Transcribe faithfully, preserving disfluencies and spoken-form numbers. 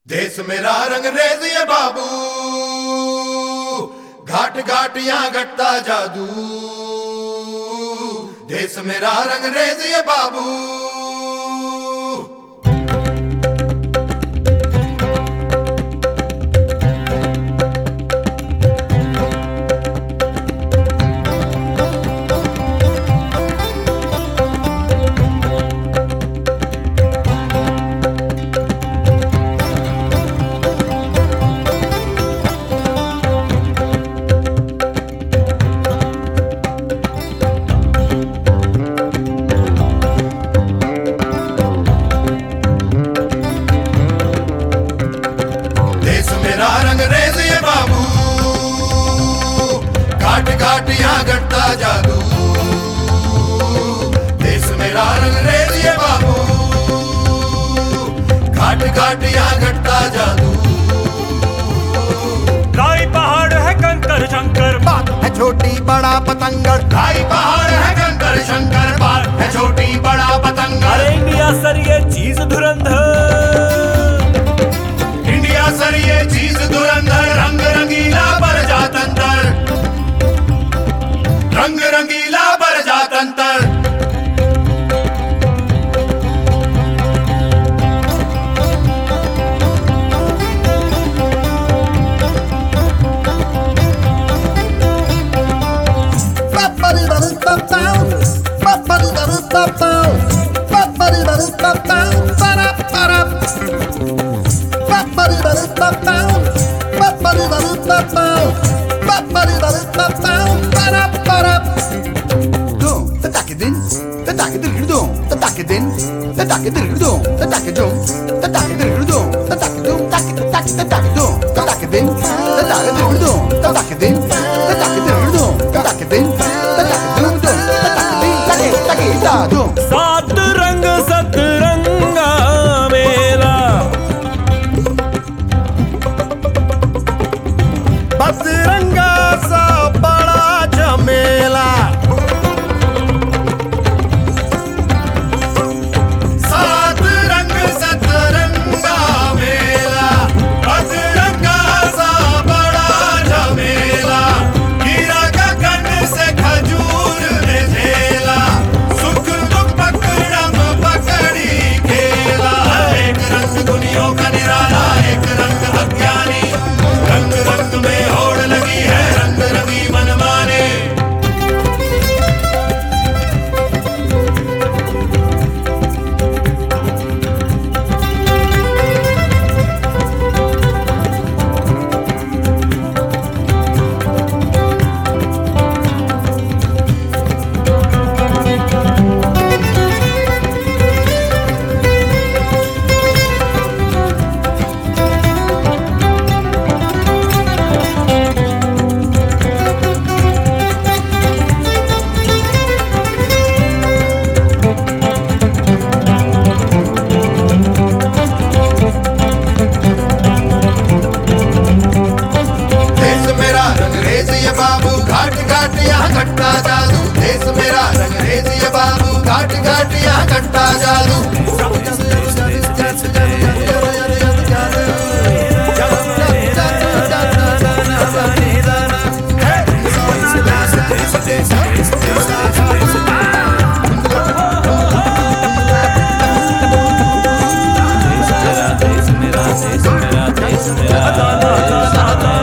देश मेरा रंग रेज ये बाबू, घाट घाट यहाँ घटता जादू। देश मेरा रंग रेज ये बाबू। रंग रेज ये बाबू, घाट घाट यहाँ घटता जादू। देश मेरा रंग रेज ये बाबू, घाट घाट यहाँ घटता जादू। लाई पहाड़ है कंकर शंकर, बात है छोटी बड़ा पतंगड़। लाई पहाड़ है कंकर शंकर, बात है छोटी बड़ा पतंगड़। अरे इंडिया सर ये चीज धुरंधर, इंडिया सर ये चीज धुरंधर। रंग रंगीला बर जातंतर, रंग रंगीला बर जातंतर। सात रंग सतरंगा मेला, बजरंगा सा बड़ा झमेला। सात रंग सतरंगा मेला, बजरंगा सा बड़ा झमेला। गिरा गगन से खजूर ने झेला, सुख दुख पकड़म पकड़ी खेला। एक रंग दुनियों का निराला, एक रंग अज्ञानी। रंग रंग में होड़ लगी है, रंग रंगी मनमाने। बाबू घाट घाट यहाँ घटता जादू। देश मेरा रंग रेज ये बाबू, घाट घाट यहाँ घटता जादू। देश मेरा देश मेरा देश मेरा।